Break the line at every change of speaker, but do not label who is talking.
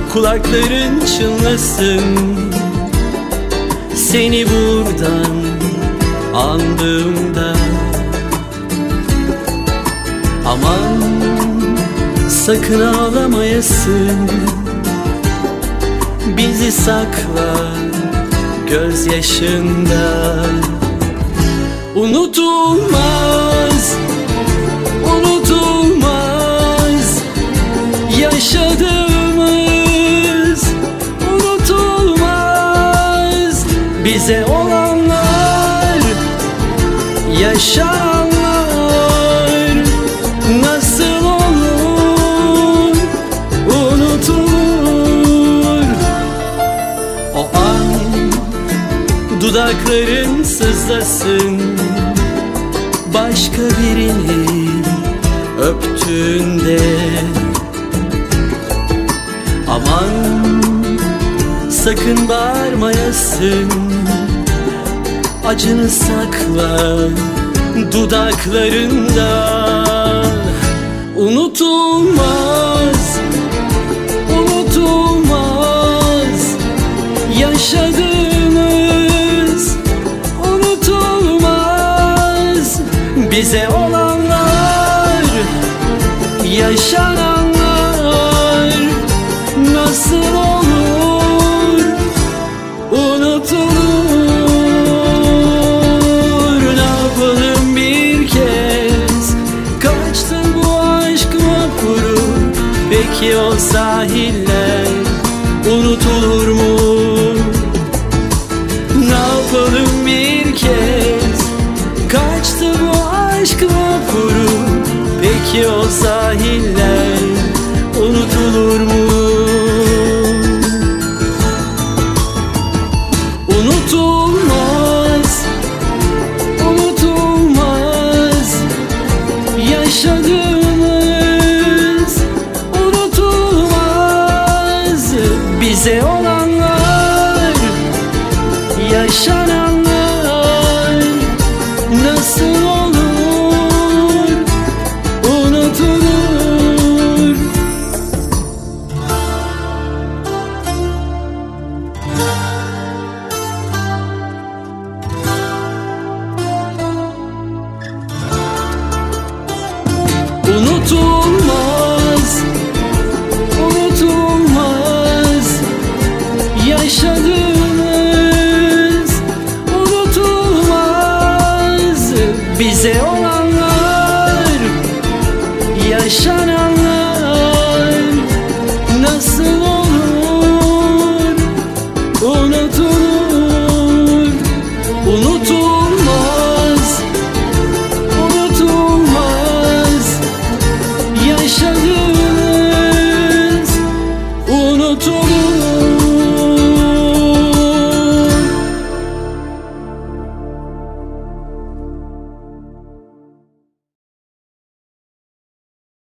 kulakların çınlasın. Seni buradan andığımda aman sakın ağlamayasın. Bizi sakla gözyaşında. Unutulmaz, unutulmaz yaşadığımız, unutulmaz bize olanlar, yaşananlar nasıl olur unutulur. O an dudakların sızlasın, başka birini öptüğünde aman sakın bağırmayasın. Acını sakla dudaklarında. Unutulmaz, unutulmaz yaşadığımız, unutulmaz bize olanlar, yaşananlar nasıl olur unutulur. Ne yapalım bir kez, kaçtı bu aşk vapuru. Peki o sahiller unutulur mu? Ne yapalım bir kez, kaçtı bu aşk vapuru. Peki o sahiller unutulur mu? Unutulmaz, unutulmaz yaşadığımız, unutulmaz bize olanlar, yaşananlar